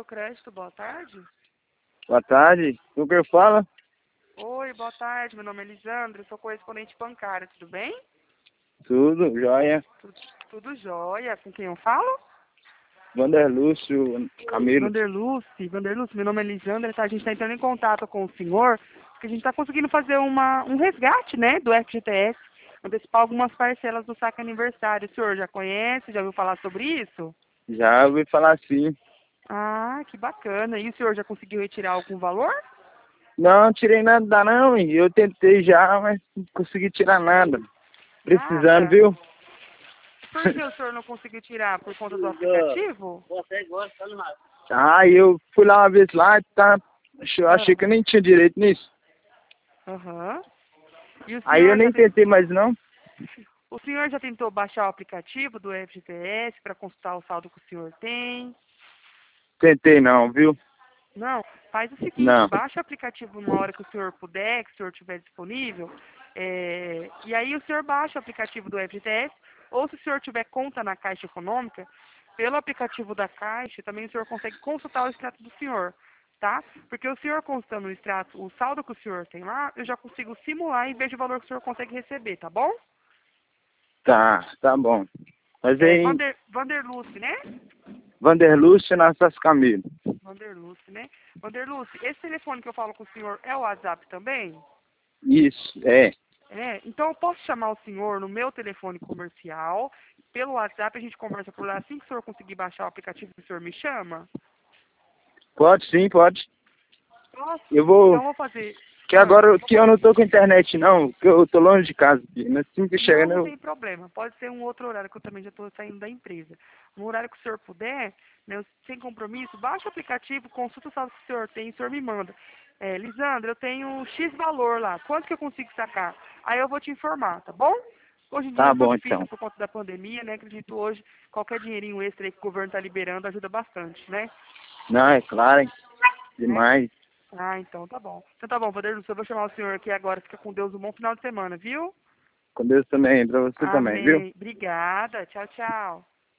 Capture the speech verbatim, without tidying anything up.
Crédito, boa tarde. Boa tarde, com quem fala? Oi, boa tarde, meu nome é Lisandro, sou correspondente bancário, tudo bem? Tudo, joia. Tudo, tudo jóia, com quem eu falo? Vander Lúcio, Camilo. Vanderluce, Vanderluce, meu nome é Lisandra, tá? A gente está entrando em contato com o senhor, porque a gente está conseguindo fazer uma, um resgate, né, do F G T S, antecipar algumas parcelas do saque aniversário. O senhor já conhece, já ouviu falar sobre isso? Já ouvi falar assim. Ah, que bacana. E o senhor já conseguiu retirar algum valor? Não, tirei nada não, e eu tentei já, mas não consegui tirar nada. Precisando, Nada? viu? Por que o senhor não conseguiu tirar? Por conta do aplicativo? Ah, eu fui lá uma vez lá, tá? Eu Ah, achei que eu nem tinha direito nisso. aham. E o Aí eu senhor já nem tem... tentei mais não. o senhor já tentou baixar o aplicativo do F G T S para consultar o saldo que o senhor tem? Tentei não, viu? Não, faz o seguinte, Não. baixa o aplicativo uma hora que o senhor puder, que o senhor tiver disponível, é, e aí o senhor baixa o aplicativo do F G T S, ou se o senhor tiver conta na Caixa Econômica, pelo aplicativo da Caixa, também o senhor consegue consultar o extrato do senhor, tá? Porque o senhor consultando o extrato, o saldo que o senhor tem lá, eu já consigo simular e vejo o valor que o senhor consegue receber, tá bom? Tá, tá bom. Mas É aí, Vander, Vanderluce, né? Vander Lúcio Nassas Camilo. Vanderluce, né? Vanderluce, esse telefone que eu falo com o senhor é o WhatsApp também? Isso, é. É, então eu posso chamar o senhor no meu telefone comercial, pelo WhatsApp a gente conversa por lá, assim que o senhor conseguir baixar o aplicativo, o senhor me chama? Pode sim, pode. Posso? Eu vou. Então eu vou fazer. Que Ah, agora que eu não tô com internet não, que eu tô longe de casa aqui. Mas assim que não, chegando não eu. tem problema. Pode ser um outro horário que eu também já estou saindo da empresa. No horário que o senhor puder, né, sem compromisso, baixa o aplicativo, consulta o saldo que o senhor tem e o senhor me manda. É, Lisandra, eu tenho X valor lá. Quanto que eu consigo sacar? Aí eu vou te informar, tá bom? Hoje em dia Tá não é tão bom difícil então. por conta da pandemia, né? Acredito hoje, qualquer dinheirinho extra aí que o governo está liberando ajuda bastante, né? Não, é claro, hein? Né? Demais. Ah, então tá bom. Então tá bom, Vanderlei, eu vou chamar o senhor aqui agora. Fica com Deus, um bom final de semana, viu? Com Deus também, pra você também, viu? Amém. Obrigada. Tchau, tchau.